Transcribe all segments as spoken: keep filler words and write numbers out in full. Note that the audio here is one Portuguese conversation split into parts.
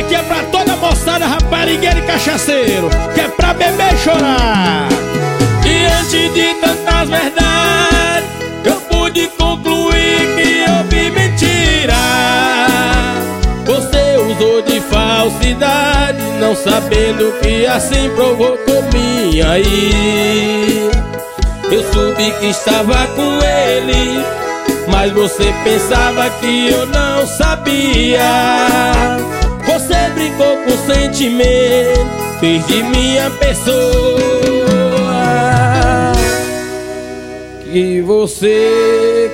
aqui é pra toda a moçada, raparigueira e cachaceiro, que é pra beber e chorar. Diante de tantas verdades, eu pude concluir que eu vi mentira. Você usou de falsidade, não sabendo que assim provocou minha ira. Eu soube que estava com ele, mas você pensava que eu não sabia. Você brincou com sentimento, fez de minha pessoa que você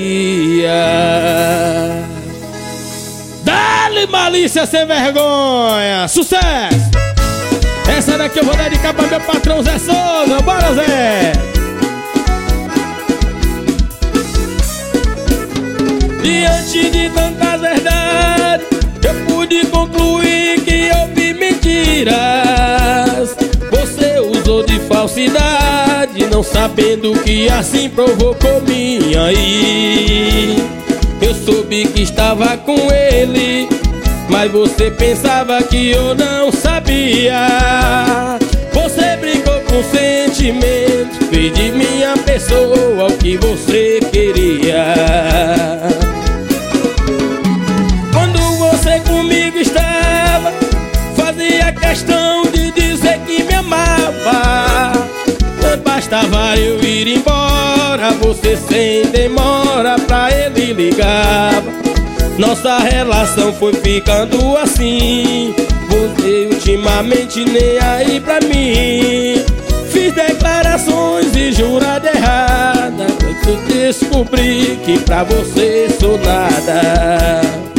queria. Dá-lhe malícia sem vergonha, sucesso! Essa daqui eu vou dedicar pra meu patrão Zé Souza. Bora, Zé! Diante de tantas verdades, eu pude concluir que eu vi mentiras. Você usou de falsidade, não sabendo que assim provocou minha ira. Eu soube que estava com ele, mas você pensava que eu não sabia. Você brincou com sentimento, fez de minha pessoa o que você queria. Quando você comigo estava, fazia questão de dizer que me amava. Bastava eu ir embora, você sem demora pra ele ligava. Nossa relação foi ficando assim, você ultimamente nem aí pra mim. Fiz declarações e jurada errada, eu descobri que pra você sou nada.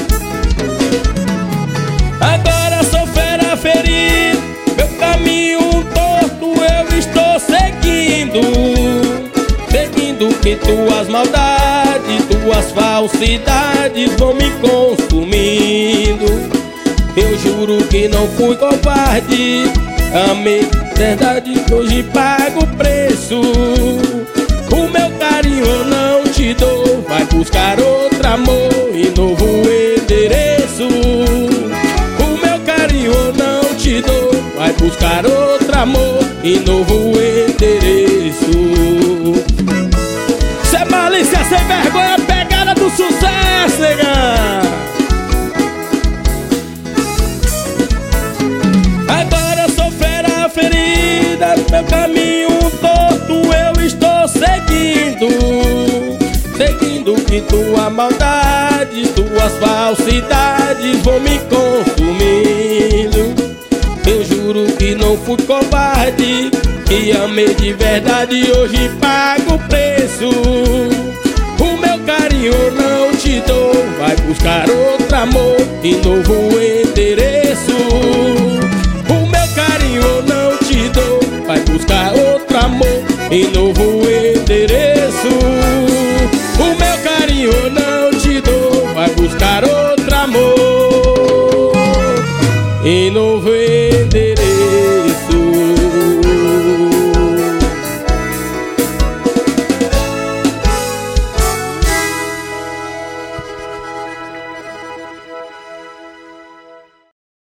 Agora sou fera ferida, meu caminho torto eu estou seguindo, seguindo que tuas maldades, tuas falsidades vão me consumindo. Eu juro que não fui covarde, amei verdade, hoje pago o preço. O meu carinho eu não te dou, vai buscar outro amor e novo endereço. O meu carinho eu não te dou, vai buscar outro amor e novo endereço. Cê malícia sem vergonha, pegada do sucesso, nega. Agora sou fera ferida, meu caminho torto eu estou seguindo, seguindo que tua maldade, tuas falsidades vão me consumindo. Eu juro que não fui covarde, que amei de verdade, hoje pago o preço. O meu carinho eu não te dou, vai buscar outro amor e novo endereço. O meu carinho eu não te dou, vai buscar outro amor e novo